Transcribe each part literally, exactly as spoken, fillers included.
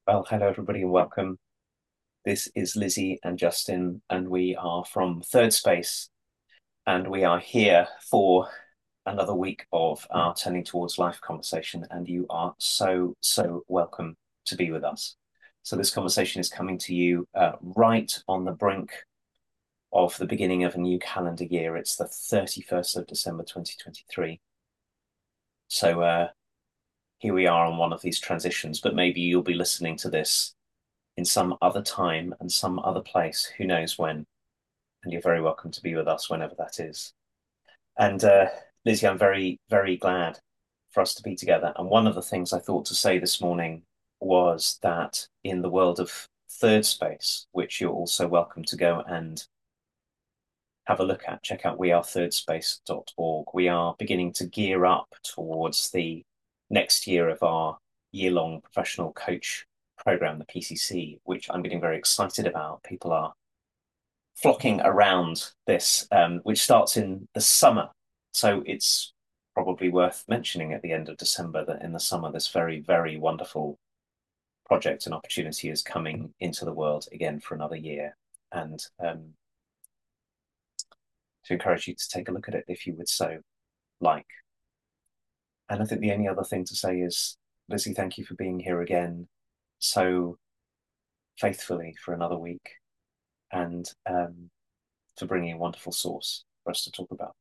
Well, hello everybody and welcome. This is Lizzie and Justin, and we are from Third Space, and we are here for another week of our Turning Towards Life conversation, and you are so, so welcome to be with us. So this conversation is coming to you uh, right on the brink of the beginning of a new calendar year. It's the thirty-first of December, twenty twenty-three. So uh, here we are on one of these transitions, but maybe you'll be listening to this in some other time and some other place, who knows when. And you're very welcome to be with us whenever that is. And uh, Lizzie, I'm very, very glad for us to be together. And one of the things I thought to say this morning was that in the world of Third Space, which you're also welcome to go and have a look at, check out we are third space dot org. We are beginning to gear up towards the next year of our year long professional coach program, the P C C, which I'm getting very excited about. People are flocking around this, um, which starts in the summer. So it's probably worth mentioning at the end of December that in the summer, this very, very wonderful project and opportunity is coming into the world again for another year. And um, to encourage you to take a look at it if you would so like. And I think the only other thing to say is, Lizzie, thank you for being here again so faithfully for another week and um, for bringing a wonderful source for us to talk about.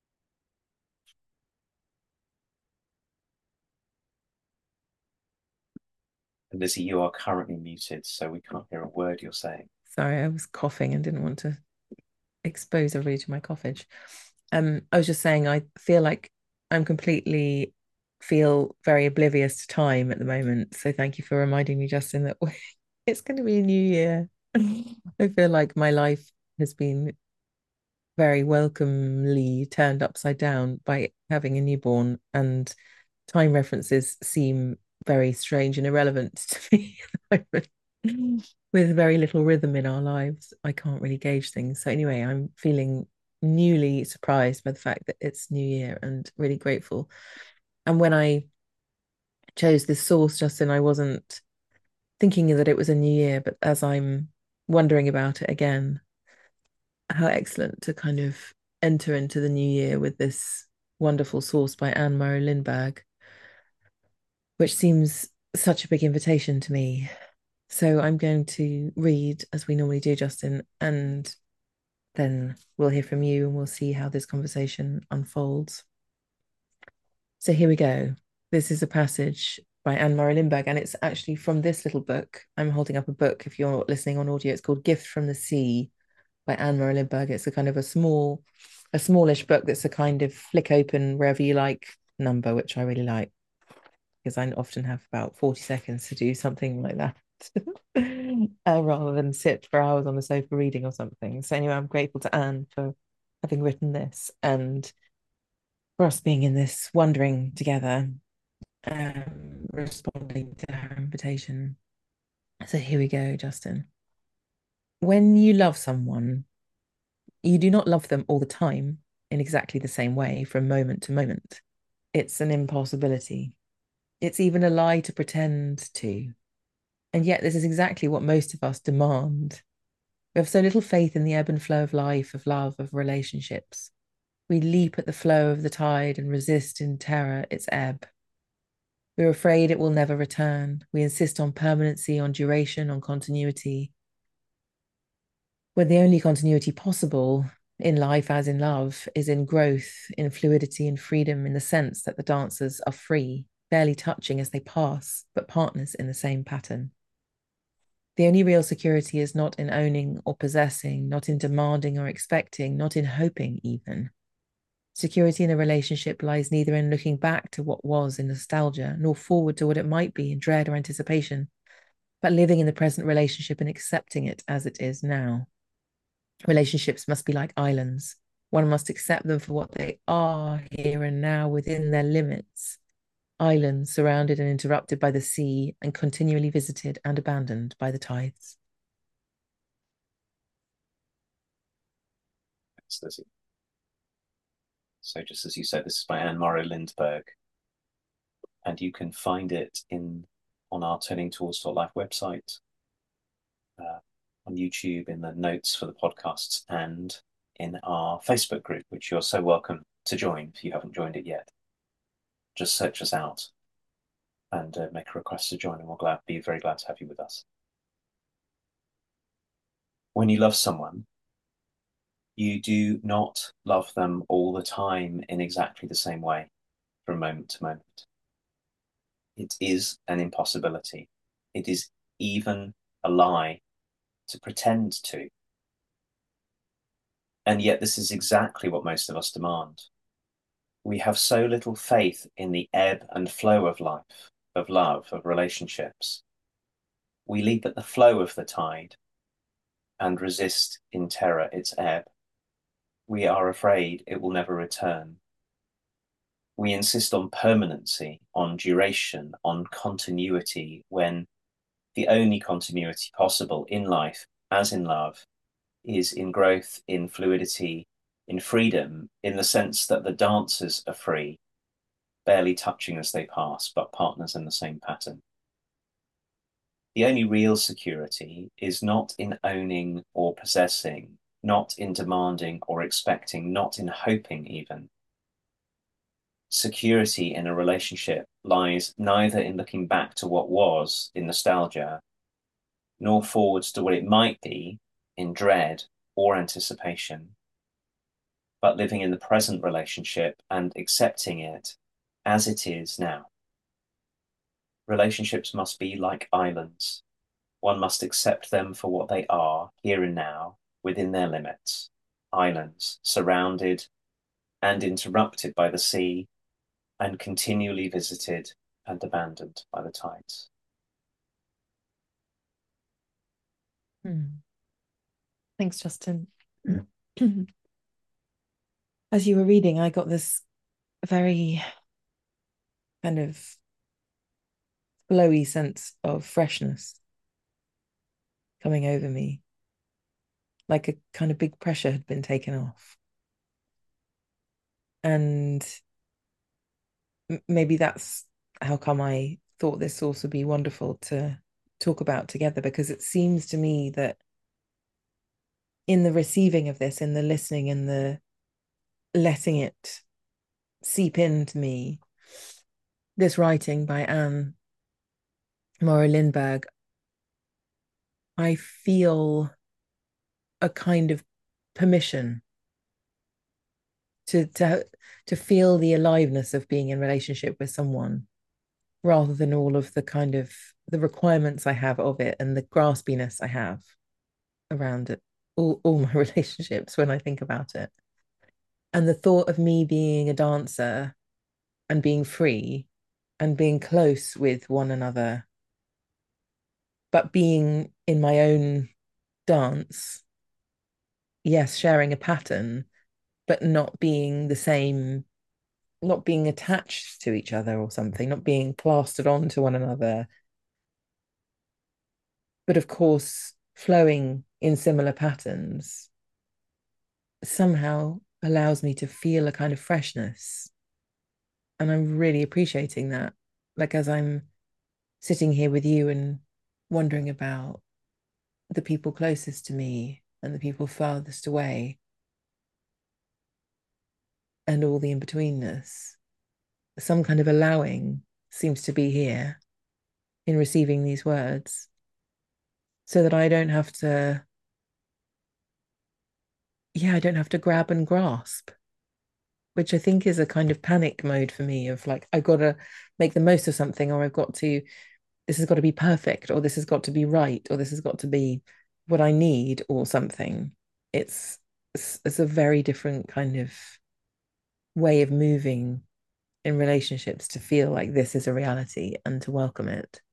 And Lizzie, you are currently muted, so we can't hear a word you're saying. Sorry, I was coughing and didn't want to expose everybody to my coughage. Um, I was just saying I feel like I'm completely feel very oblivious to time at the moment. So thank you for reminding me, Justin, that it's going to be a new year. I feel like my life has been very welcomely turned upside down by having a newborn, and time references seem very strange and irrelevant to me at the moment. With very little rhythm in our lives, I can't really gauge things. So anyway, I'm feeling newly surprised by the fact that it's New Year and really grateful. And when I chose this source, Justin, I wasn't thinking that it was a new year, but as I'm wondering about it again, how excellent to kind of enter into the new year with this wonderful source by Anne Murray Lindbergh, which seems such a big invitation to me. So I'm going to read as we normally do, Justin, and then we'll hear from you and we'll see how this conversation unfolds. So here we go. This is a passage by Anne Murray Lindbergh, and it's actually from this little book. I'm holding up a book if you're listening on audio. It's called Gift from the Sea by Anne Murray Lindbergh. It's a kind of a small, a smallish book that's a kind of flick open wherever you like number, which I really like because I often have about forty seconds to do something like that. uh, rather than sit for hours on the sofa reading or something. So anyway, I'm grateful to Anne for having written this and for us being in this wondering together, um, responding to her invitation. So here we go, Justin. When you love someone, you do not love them all the time in exactly the same way from moment to moment. It's an impossibility. It's even a lie to pretend to. And yet, this is exactly what most of us demand. We have so little faith in the ebb and flow of life, of love, of relationships. We leap at the flow of the tide and resist in terror its ebb. We're afraid it will never return. We insist on permanency, on duration, on continuity, when the only continuity possible in life, as in love, is in growth, in fluidity, in freedom, in the sense that the dancers are free, barely touching as they pass, but partners in the same pattern. The only real security is not in owning or possessing, not in demanding or expecting, not in hoping even. Security in a relationship lies neither in looking back to what was in nostalgia, nor forward to what it might be in dread or anticipation, but living in the present relationship and accepting it as it is now. Relationships must be like islands. One must accept them for what they are here and now within their limits. Islands surrounded and interrupted by the sea and continually visited and abandoned by the tides. Thanks, Lizzie. So just as you said, this is by Anne Morrow Lindbergh, and you can find it in on our Turning Towards Life website, uh, on YouTube, in the notes for the podcasts, and in our Facebook group, which you're so welcome to join if you haven't joined it yet. Just search us out and uh, make a request to join, and we'll glad, be very glad to have you with us. When you love someone, you do not love them all the time in exactly the same way from moment to moment. It is an impossibility. It is even a lie to pretend to. And yet this is exactly what most of us demand. We have so little faith in the ebb and flow of life, of love, of relationships. We leap at the flow of the tide and resist in terror its ebb. We are afraid it will never return. We insist on permanency, on duration, on continuity, when the only continuity possible in life, as in love, is in growth, in fluidity, in freedom, in the sense that the dancers are free, barely touching as they pass, but partners in the same pattern. The only real security is not in owning or possessing, not in demanding or expecting, not in hoping even. Security in a relationship lies neither in looking back to what was in nostalgia, nor forwards to what it might be in dread or anticipation, but living in the present relationship and accepting it as it is now. Relationships must be like islands. One must accept them for what they are, here and now, within their limits. Islands, surrounded and interrupted by the sea, and continually visited and abandoned by the tides. Hmm. Thanks, Justin. As you were reading, I got this very kind of flowy sense of freshness coming over me, like a kind of big pressure had been taken off. And maybe that's how come I thought this also be wonderful to talk about together, because it seems to me that in the receiving of this, in the listening, in the letting it seep into me, this writing by Anne Morrow Lindbergh, I feel a kind of permission to to to feel the aliveness of being in relationship with someone, rather than all of the kind of the requirements I have of it and the graspiness I have around it, all, all my relationships when I think about it. And the thought of me being a dancer and being free and being close with one another, but being in my own dance, yes, sharing a pattern, but not being the same, not being attached to each other or something, not being plastered onto one another, but of course, flowing in similar patterns somehow allows me to feel a kind of freshness. And I'm really appreciating that. Like, as I'm sitting here with you and wondering about the people closest to me and the people farthest away and all the in-betweenness, some kind of allowing seems to be here in receiving these words, so that I don't have to, yeah, I don't have to grab and grasp, which I think is a kind of panic mode for me of like, I've got to make the most of something, or I've got to, this has got to be perfect, or this has got to be right, or this has got to be what I need, or something. It's, it's, it's a very different kind of way of moving in relationships, to feel like this is a reality and to welcome it.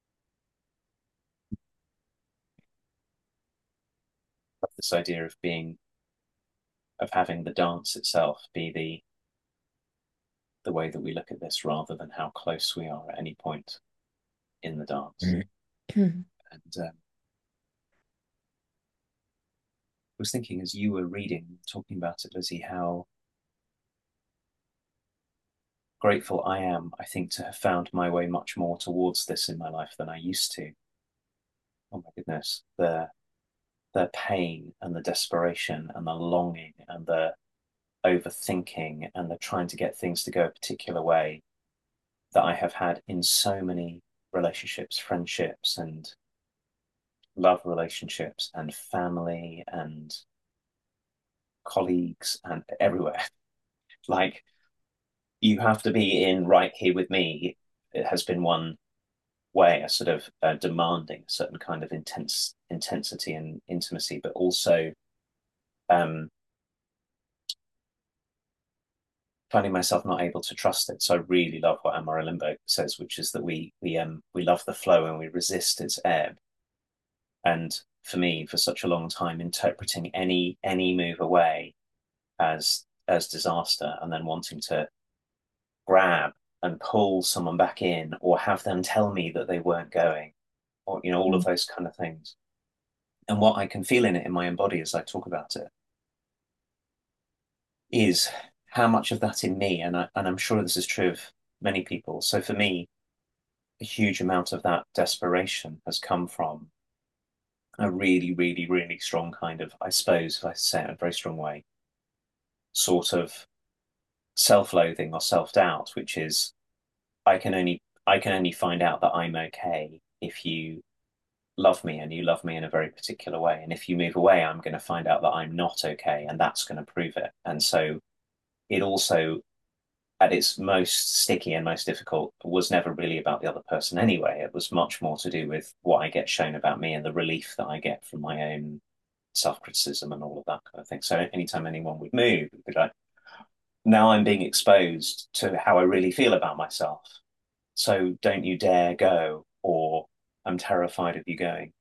This idea of being, of having the dance itself be the the way that we look at this, rather than how close we are at any point in the dance. And um, I was thinking, as you were reading, talking about it, Lizzie, how grateful I am, I think, to have found my way much more towards this in my life than I used to. Oh my goodness, the the pain and the desperation and the longing and the overthinking and the trying to get things to go a particular way that I have had in so many relationships, friendships, and love relationships, and family, and colleagues, and everywhere. Like, you have to be in right here with me. It has been one way, a sort of uh, demanding a certain kind of intense intensity and intimacy, but also um, finding myself not able to trust it. So I really love what Amarillo says, which is that we we um we love the flow and we resist its ebb. And for me, for such a long time, interpreting any any move away as as disaster, and then wanting to grab and pull someone back in, or have them tell me that they weren't going, or you know, all of Mm. those kind of things. And what I can feel in it in my own body as I talk about it is how much of that in me, and I, and I'm sure this is true of many people. So for me, a huge amount of that desperation has come from a really, really, really strong kind of, I suppose, if I say it in a very strong way, sort of self-loathing or self-doubt, which is I can only I can only find out that I'm okay if you love me and you love me in a very particular way. And if you move away, I'm going to find out that I'm not okay, and that's going to prove it. And so it also, at its most sticky and most difficult, was never really about the other person anyway. It was much more to do with what I get shown about me and the relief that I get from my own self-criticism and all of that kind of thing. So anytime anyone would move, it'd be like, now I'm being exposed to how I really feel about myself. So don't you dare go, or I'm terrified of you going.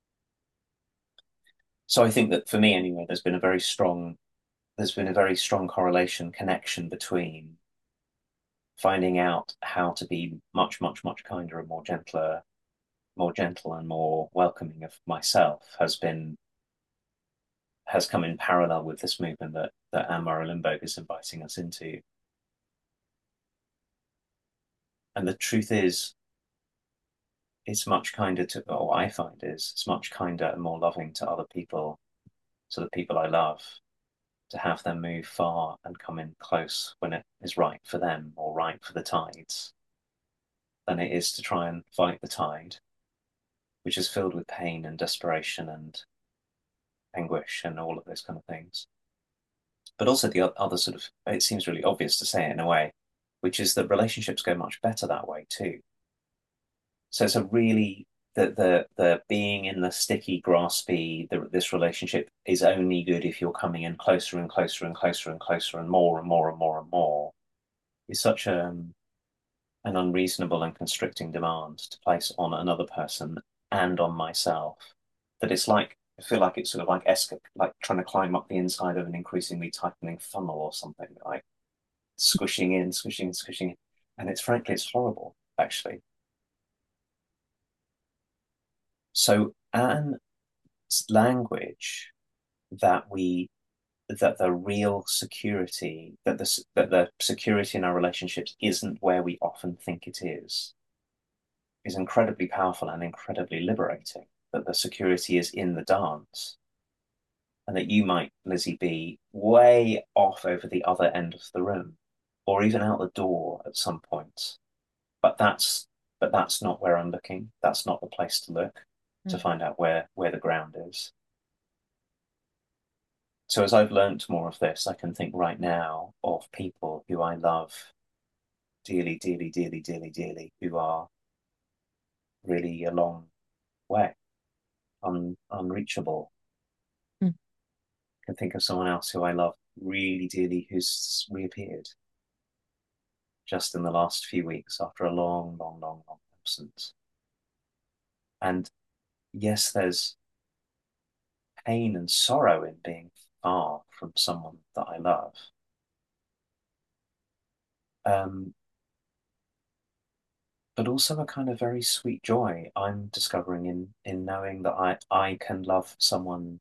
So I think that for me anyway, there's been a very strong there's been a very strong correlation, connection between finding out how to be much, much, much kinder and more gentler, more gentle and more welcoming of myself has been has come in parallel with this movement that that Anne-Marie Lindbergh is inviting us into. And the truth is, it's much kinder to, or I find is, it's much kinder and more loving to other people, to the people I love, to have them move far and come in close when it is right for them or right for the tides, than it is to try and fight the tide, which is filled with pain and desperation and anguish and all of those kind of things. But also the other sort of, it seems really obvious to say it in a way, which is that relationships go much better that way too. So it's a really, the the the being in the sticky, graspy, the, this relationship is only good if you're coming in closer and closer and closer and closer and more and more and more and more. Is such a, um, an unreasonable and constricting demand to place on another person and on myself, that it's like, I feel like it's sort of like escape, like trying to climb up the inside of an increasingly tightening funnel or something, like squishing in, squishing, squishing in. And it's frankly, it's horrible, actually. So Anne's language, that we that the real security, that the that the security in our relationships isn't where we often think it is, is incredibly powerful and incredibly liberating. That the security is in the dance, and that you might, Lizzie, be way off over the other end of the room, or even out the door at some point. But that's but that's not where I'm looking. That's not the place to look to Mm. find out where where the ground is. So as I've learnt more of this, I can think right now of people who I love dearly, dearly, dearly, dearly, dearly, who are really a long way, un unreachable. Mm. I can think of someone else who I love really dearly who's reappeared just in the last few weeks after a long, long, long, long absence. And yes, there's pain and sorrow in being far from someone that I love. Um, but also a kind of very sweet joy I'm discovering in in knowing that I I can love someone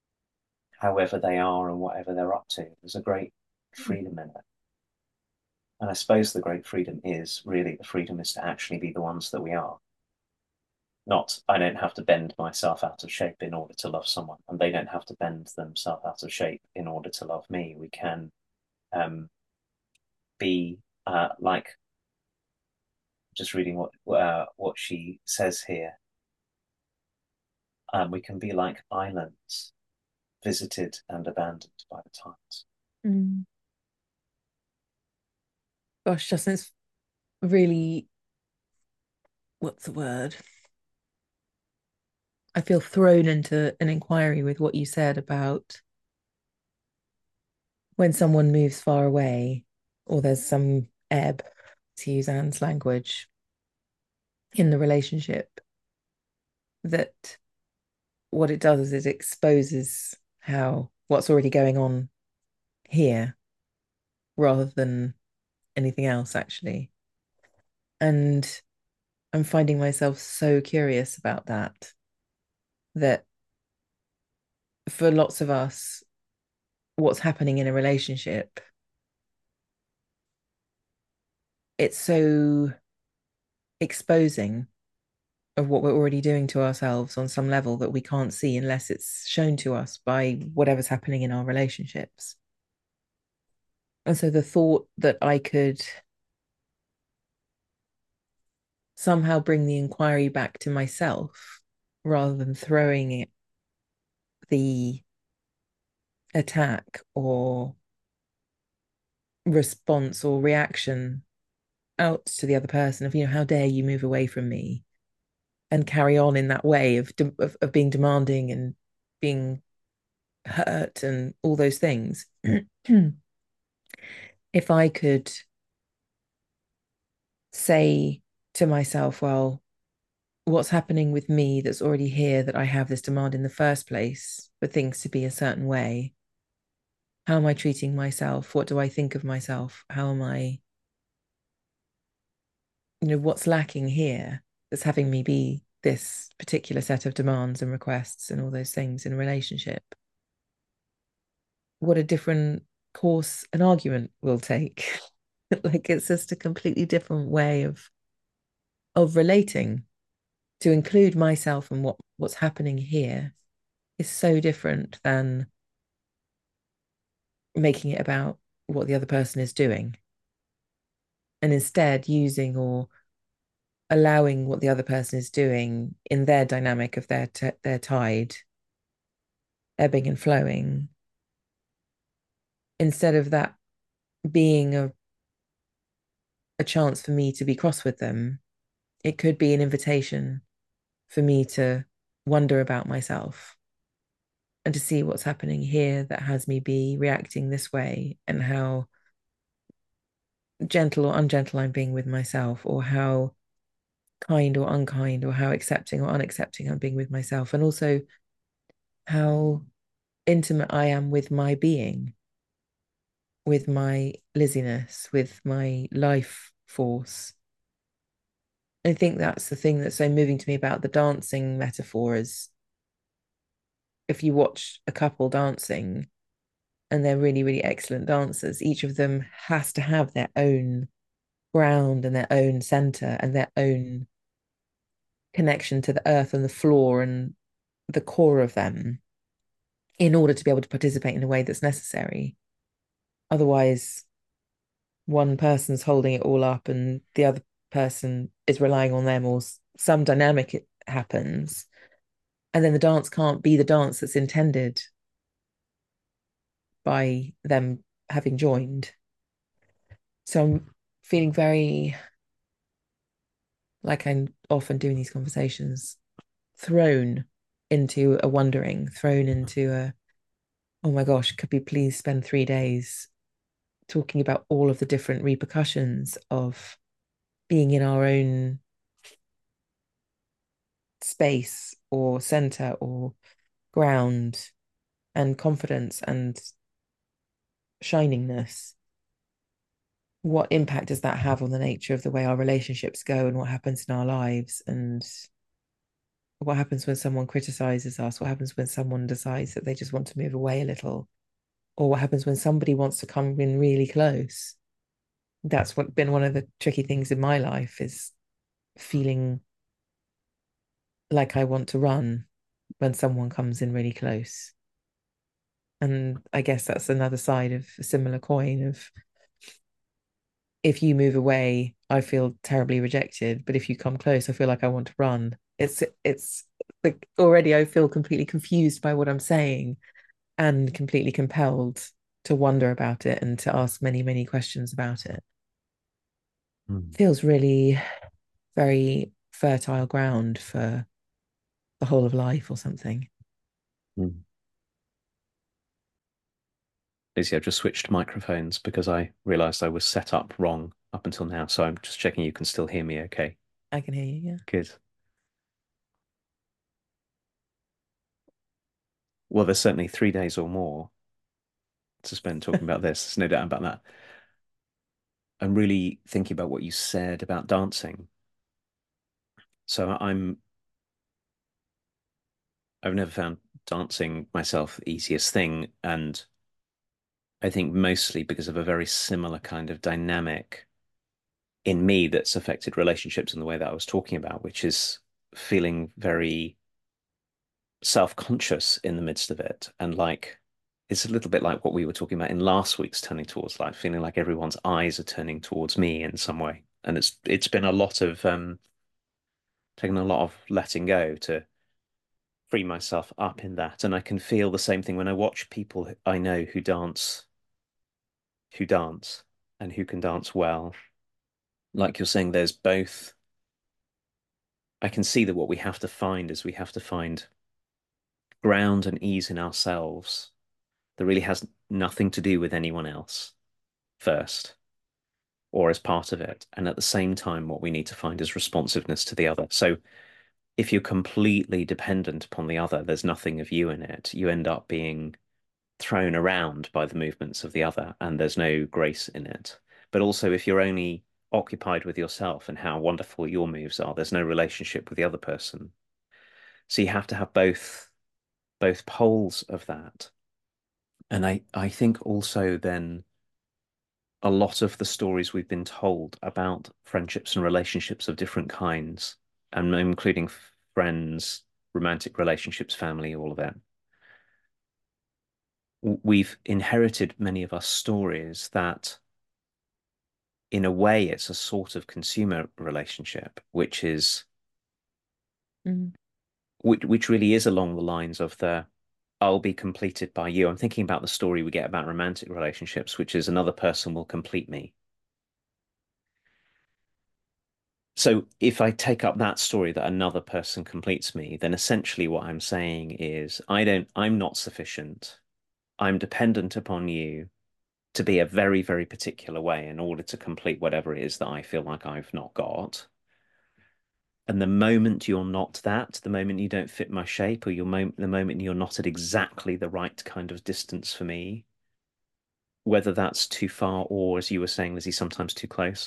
however they are and whatever they're up to. There's a great Mm. freedom in it. And I suppose the great freedom is really the freedom is to actually be the ones that we are. Not, I don't have to bend myself out of shape in order to love someone, and they don't have to bend themselves out of shape in order to love me. We can um, be uh, like, just reading what uh, what she says here. Um, we can be like islands, visited and abandoned by the tides. Mm. Gosh, Justin, it's really, what's the word? I feel thrown into an inquiry with what you said about when someone moves far away or there's some ebb, to use Anne's language, in the relationship, that what it does is it exposes how what's already going on here rather than anything else, actually. And I'm finding myself so curious about that, that for lots of us, what's happening in a relationship, it's so exposing of what we're already doing to ourselves on some level that we can't see unless it's shown to us by whatever's happening in our relationships. And so the thought that I could somehow bring the inquiry back to myself rather than throwing it the attack or response or reaction out to the other person of, you know, how dare you move away from me, and carry on in that way of of, of being demanding and being hurt and all those things. If I could say to myself, well, what's happening with me that's already here, that I have this demand in the first place for things to be a certain way? How am I treating myself? What do I think of myself? How am I, you know, what's lacking here that's having me be this particular set of demands and requests and all those things in a relationship? What a different course an argument will take. Like, it's just a completely different way of of relating. To include myself and what what's happening here is so different than making it about what the other person is doing, and instead using or allowing what the other person is doing in their dynamic of their t- their tide ebbing and flowing, instead of that being a a chance for me to be cross with them. It could be an invitation for me to wonder about myself and to see what's happening here that has me be reacting this way, and how gentle or ungentle I'm being with myself, or how kind or unkind, or how accepting or unaccepting I'm being with myself, and also how intimate I am with my being, with my Lizziness, with my life force. I think that's the thing that's so moving to me about the dancing metaphor is, if you watch a couple dancing and they're really, really excellent dancers, each of them has to have their own ground and their own center and their own connection to the earth and the floor and the core of them in order to be able to participate in a way that's necessary. Otherwise, one person's holding it all up and the other person is relying on them, or some dynamic happens, and then the dance can't be the dance that's intended by them having joined. So I'm feeling very, like I'm often doing these conversations, thrown into a wondering, thrown into a, oh my gosh, could we please spend three days talking about all of the different repercussions of being in our own space or center or ground and confidence and shiningness? What impact does that have on the nature of the way our relationships go and what happens in our lives? And what happens when someone criticizes us? What happens when someone decides that they just want to move away a little? Or what happens when somebody wants to come in really close? that's what been one of the tricky things in my life is feeling like I want to run when someone comes in really close. And I guess that's another side of a similar coin of if you move away, I feel terribly rejected. But if you come close, I feel like I want to run. It's it's like already I feel completely confused by what I'm saying and completely compelled to wonder about it and to ask many, many questions about it. Mm. Feels really very fertile ground for the whole of life or something. Mm. Lizzie, I've just switched microphones because I realized I was set up wrong up until now. So I'm just checking you can still hear me okay. I can hear you, yeah. Good. Well, there's certainly three days or more to spend talking about this. There's no doubt about that. I'm really thinking about what you said about dancing. So I'm I've never found dancing myself the easiest thing, and I think mostly because of a very similar kind of dynamic in me that's affected relationships in the way that I was talking about, which is feeling very self-conscious in the midst of it. And like it's a little bit like what we were talking about in last week's Turning Towards Life, feeling like everyone's eyes are turning towards me in some way. And it's it's been a lot of um taking a lot of letting go to free myself up in that. And I can feel the same thing when I watch people I know who dance, who dance and who can dance well. Like you're saying, there's both. I can see that what we have to find is we have to find ground and ease in ourselves that really has nothing to do with anyone else first or as part of it. And at the same time, what we need to find is responsiveness to the other. So if you're completely dependent upon the other, there's nothing of you in it. You end up being thrown around by the movements of the other, and there's no grace in it. But also, if you're only occupied with yourself and how wonderful your moves are, there's no relationship with the other person. So you have to have both both poles of that. And I, I think also then a lot of the stories we've been told about friendships and relationships of different kinds, and including friends, romantic relationships, family, all of that, we've inherited many of our stories that in a way it's a sort of consumer relationship, which is Mm. which, which really is along the lines of the I'll be completed by you. I'm thinking about the story we get about romantic relationships, which is another person will complete me. So if I take up that story that another person completes me, then essentially what I'm saying is I don't, I'm not sufficient. I'm dependent upon you to be a very, very particular way in order to complete whatever it is that I feel like I've not got. And the moment you're not that, the moment you don't fit my shape, or your moment, the moment you're not at exactly the right kind of distance for me, whether that's too far or, as you were saying, Lizzie, sometimes too close,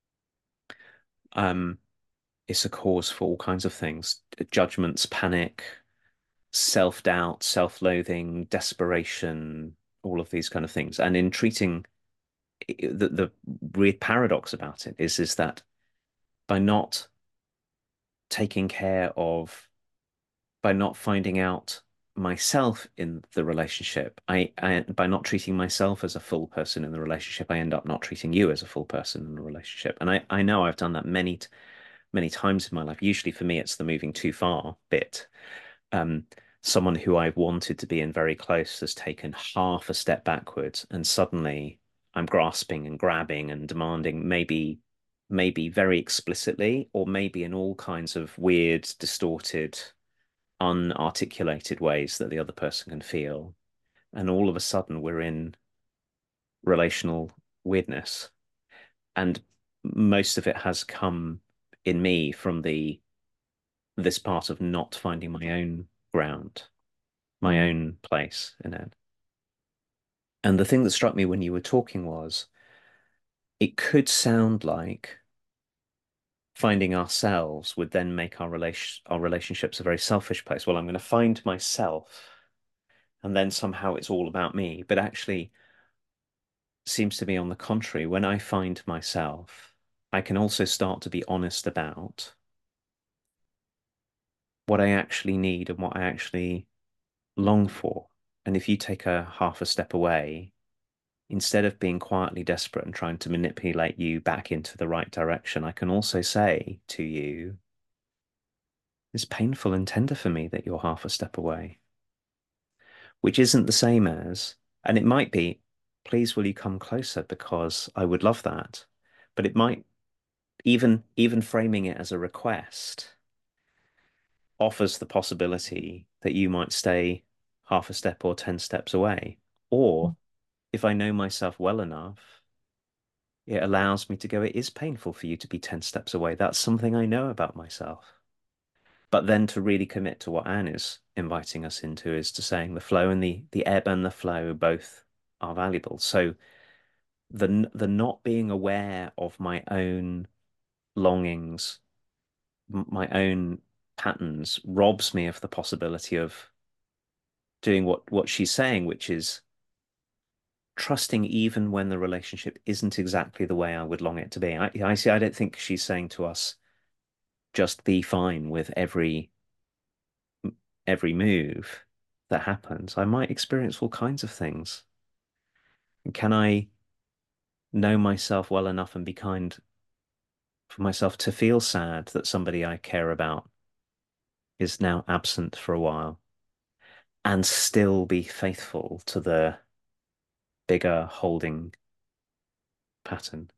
um, it's a cause for all kinds of things: judgments, panic, self-doubt, self-loathing, desperation, all of these kind of things. And in treating the the weird paradox about it is is that by not taking care of, by not finding out myself in the relationship, I, I by not treating myself as a full person in the relationship, I end up not treating you as a full person in the relationship. And I, I know I've done that many, many times in my life. Usually for me, it's the moving too far bit. Um, someone who I've wanted to be in very close has taken half a step backwards, and suddenly I'm grasping and grabbing and demanding, maybe, maybe very explicitly, or maybe in all kinds of weird, distorted, unarticulated ways that the other person can feel. And all of a sudden, we're in relational weirdness. And most of it has come in me from the this part of not finding my own ground, my Mm. own place in it. And the thing that struck me when you were talking was it could sound like finding ourselves would then make our relation our relationships a very selfish place. Well, I'm going to find myself, and then somehow it's all about me. But actually, seems to be on the contrary. When I find myself, I can also start to be honest about what I actually need and what I actually long for. And if you take a half a step away, instead of being quietly desperate and trying to manipulate you back into the right direction, I can also say to you, it's painful and tender for me that you're half a step away, which isn't the same as, and it might be, please will you come closer because I would love that. But it might even even framing it as a request offers the possibility that you might stay half a step or ten steps away. Or if I know myself well enough, it allows me to go, it is painful for you to be ten steps away. That's something I know about myself. But then to really commit to what Anne is inviting us into is to saying the flow and the the ebb and the flow both are valuable. So the the not being aware of my own longings, my own patterns robs me of the possibility of doing what what she's saying, which is trusting even when the relationship isn't exactly the way I would long it to be. I, I see. I don't think she's saying to us, just be fine with every every move that happens. I might experience all kinds of things. And can I know myself well enough and be kind for myself to feel sad that somebody I care about is now absent for a while and still be faithful to the bigger holding pattern?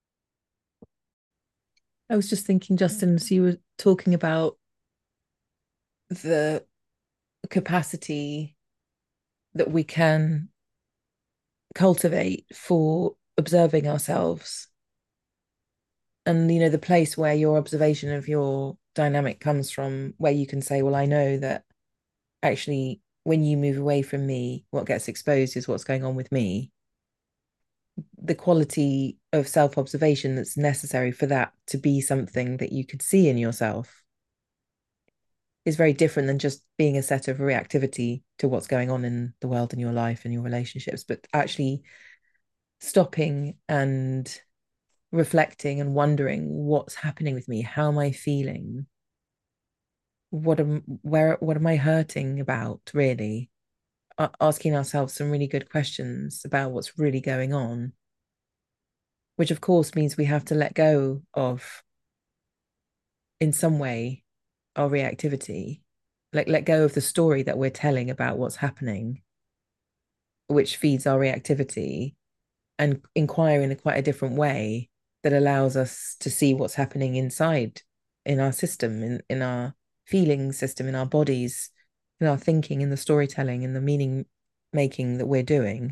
I was just thinking, Justin, as you were talking about the capacity that we can cultivate for observing ourselves, and you know the place where your observation of your dynamic comes from, where you can say, well, I know that actually when you move away from me, what gets exposed is what's going on with me. The quality of self-observation that's necessary for that to be something that you could see in yourself is very different than just being a set of reactivity to what's going on in the world and your life and your relationships, but actually stopping and reflecting and wondering what's happening with me. How am I feeling? What am where what am I hurting about, really? A- asking ourselves some really good questions about what's really going on, which of course means we have to let go of, in some way, our reactivity, like let go of the story that we're telling about what's happening, which feeds our reactivity, and inquire in a quite a different way that allows us to see what's happening inside, in our system, in, in our feeling system, in our bodies, in our thinking, in the storytelling, in the meaning making that we're doing.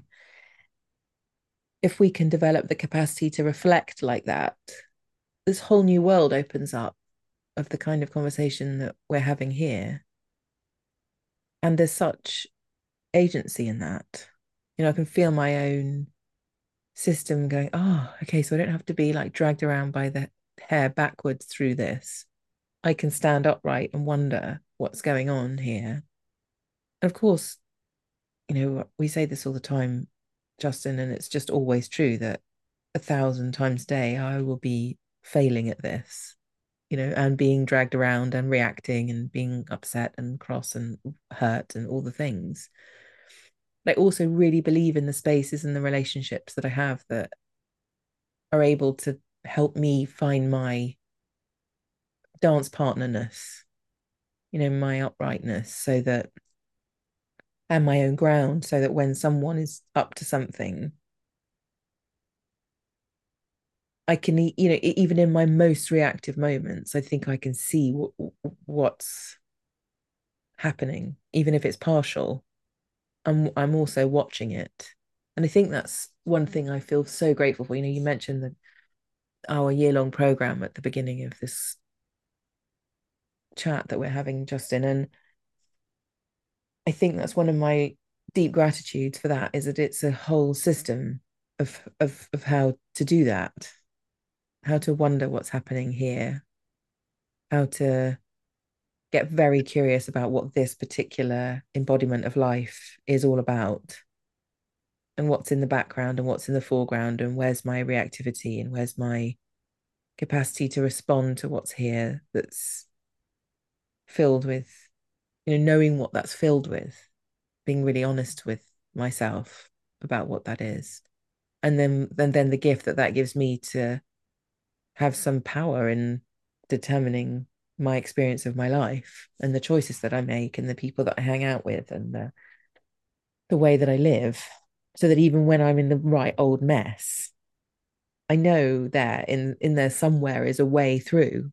If we can develop the capacity to reflect like that, this whole new world opens up of the kind of conversation that we're having here. And there's such agency in that. You know, I can feel my own system going, oh, okay, so I don't have to be like dragged around by the hair backwards through this. I can stand upright and wonder what's going on here. And of course, you know, we say this all the time, Justin, and it's just always true that a thousand times a day I will be failing at this, you know, and being dragged around and reacting and being upset and cross and hurt and all the things. I also really believe in the spaces and the relationships that I have that are able to help me find my dance partnerness, you know, my uprightness, so that, and my own ground, so that when someone is up to something, I can, you know, even in my most reactive moments, I think I can see what, what's happening, even if it's partial. I'm I'm also watching it, and I think that's one thing I feel so grateful for. You know, you mentioned the our year long program at the beginning of this chat that we're having, Justin, and I think that's one of my deep gratitudes for that, is that it's a whole system of of of how to do that, how to wonder what's happening here, how to get very curious about what this particular embodiment of life is all about, and what's in the background and what's in the foreground, and where's my reactivity and where's my capacity to respond to what's here that's filled with, you know, knowing what that's filled with, being really honest with myself about what that is. And then, then, then the gift that that gives me to have some power in determining my experience of my life and the choices that I make and the people that I hang out with and the, the way that I live. So that even when I'm in the right old mess, I know there in in there somewhere is a way through,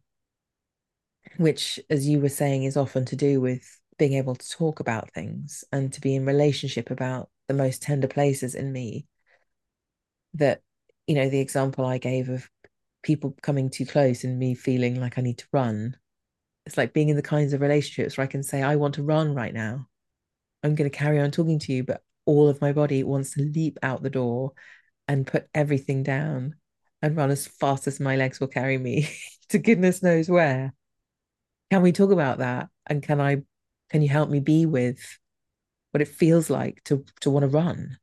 which, as you were saying, is often to do with being able to talk about things and to be in relationship about the most tender places in me. That, you know, the example I gave of people coming too close and me feeling like I need to run. It's like being in the kinds of relationships where I can say, I want to run right now. I'm going to carry on talking to you, but all of my body wants to leap out the door and put everything down and run as fast as my legs will carry me to goodness knows where. Can we talk about that? And can I, can you help me be with what it feels like to to want to run?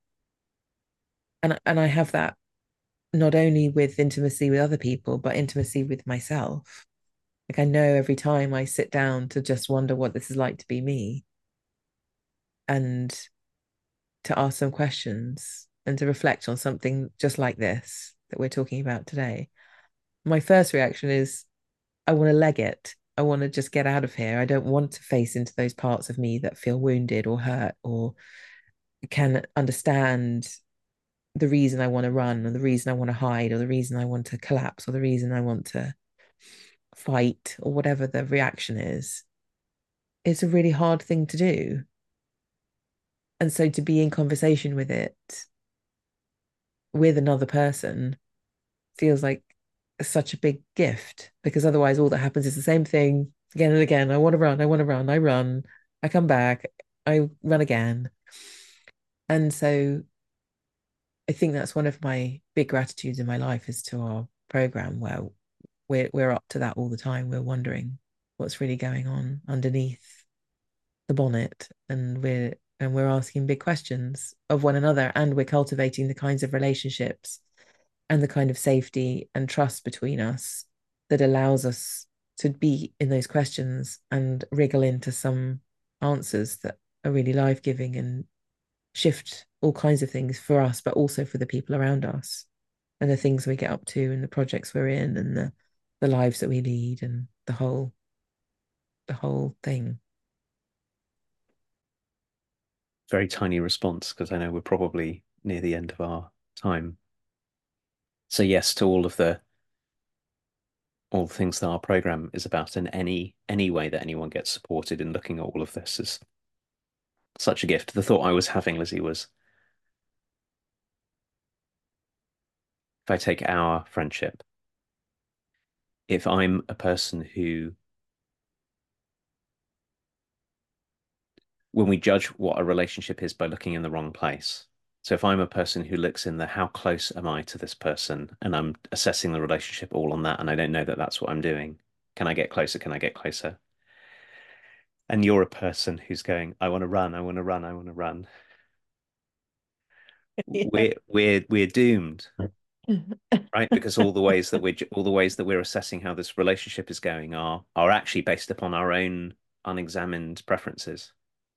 And and I have that not only with intimacy with other people, but intimacy with myself. Like I know every time I sit down to just wonder what this is like to be me and to ask some questions and to reflect on something just like this that we're talking about today. My first reaction is I want to leg it. I want to just get out of here. I don't want to face into those parts of me that feel wounded or hurt or can understand the reason I want to run or the reason I want to hide or the reason I want to collapse or the reason I want to fight or whatever the reaction is. It's a really hard thing to do. And so to be in conversation with it with another person feels like such a big gift because otherwise all that happens is the same thing again and again. I want to run, I want to run, I run, I come back, I run again. And so I think that's one of my big gratitudes in my life is to our program where we're we're up to that all the time. We're wondering what's really going on underneath the bonnet and we're and we're asking big questions of one another and we're cultivating the kinds of relationships and the kind of safety and trust between us that allows us to be in those questions and wriggle into some answers that are really life-giving and shift all kinds of things for us, but also for the people around us and the things we get up to and the projects we're in and the the lives that we lead and the whole the whole thing. Very tiny response because I know we're probably near the end of our time. So yes, to all of the all the things that our program is about, and any any way that anyone gets supported in looking at all of this is such a gift. The thought I was having, Lizzie, was if I take our friendship, if I'm a person who, when we judge what a relationship is by looking in the wrong place. So if I'm a person who looks in the how close am I to this person and I'm assessing the relationship all on that and I don't know that that's what I'm doing. Can I get closer? Can I get closer? And you're a person who's going, I want to run, I want to run, I want to run. Yeah. We're we're we're doomed, right? Because all the ways that we're all the ways that we're assessing how this relationship is going are are actually based upon our own unexamined preferences.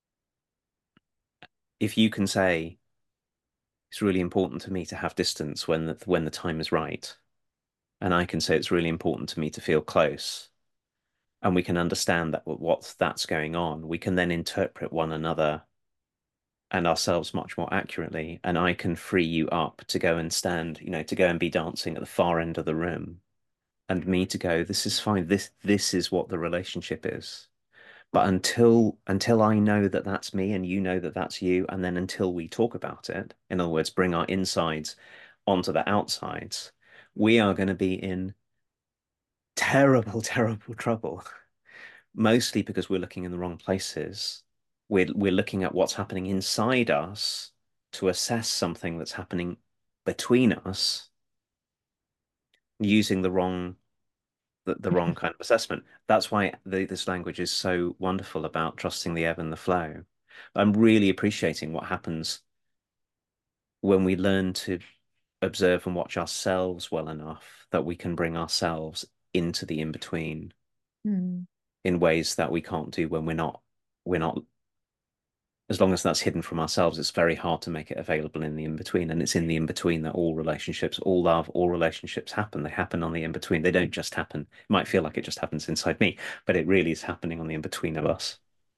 If you can say it's really important to me to have distance when the, when the time is right, and I can say it's really important to me to feel close, and we can understand that what that's going on, we can then interpret one another and ourselves much more accurately, and I can free you up to go and stand, you know, to go and be dancing at the far end of the room, and me to go, this is fine. This this is what the relationship is. But until until I know that that's me and you know that that's you, and then until we talk about it, in other words, bring our insides onto the outsides, we are going to be in terrible, terrible trouble. Mostly because we're looking in the wrong places. We're we're looking at what's happening inside us to assess something that's happening between us using the wrong the, the wrong kind of assessment. That's why the, this language is so wonderful about trusting the ebb and the flow. I'm really appreciating what happens when we learn to observe and watch ourselves well enough that we can bring ourselves into the in between Mm. in ways that we can't do when we're not we're not as long as that's hidden from ourselves, it's very hard to make it available in the in between. And it's in the in between that all relationships, all love, all relationships happen. They happen on the in between. They don't just happen. It might feel like it just happens inside me, but it really is happening on the in between of us.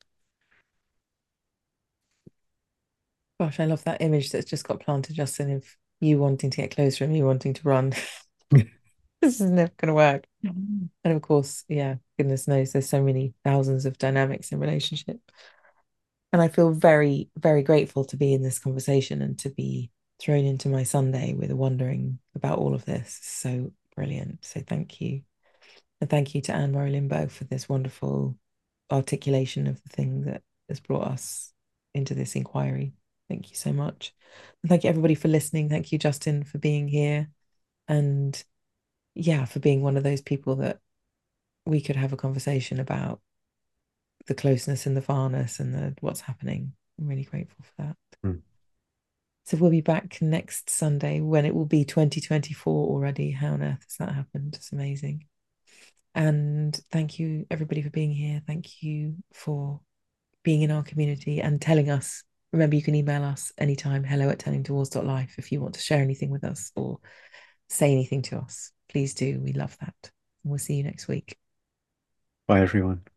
Gosh, I love that image that's just got planted, Justin, of you wanting to get closer and me wanting to run. This is never going to work. And of course, yeah, goodness knows there's so many thousands of dynamics in relationship. And I feel very, very grateful to be in this conversation and to be thrown into my Sunday with wondering about all of this. So brilliant. So thank you. And thank you to Anne Murray Limbo for this wonderful articulation of the thing that has brought us into this inquiry. Thank you so much. And thank you everybody for listening. Thank you, Justin, for being here. And yeah, for being one of those people that we could have a conversation about the closeness and the farness and the what's happening. I'm really grateful for that. Mm. So we'll be back next Sunday when it will be twenty twenty-four already. How on earth has that happened? It's amazing. And thank you, everybody, for being here. Thank you for being in our community and telling us. Remember, you can email us anytime, hello at turning towards life, if you want to share anything with us or say anything to us. Please do. We love that. And we'll see you next week. Bye, everyone.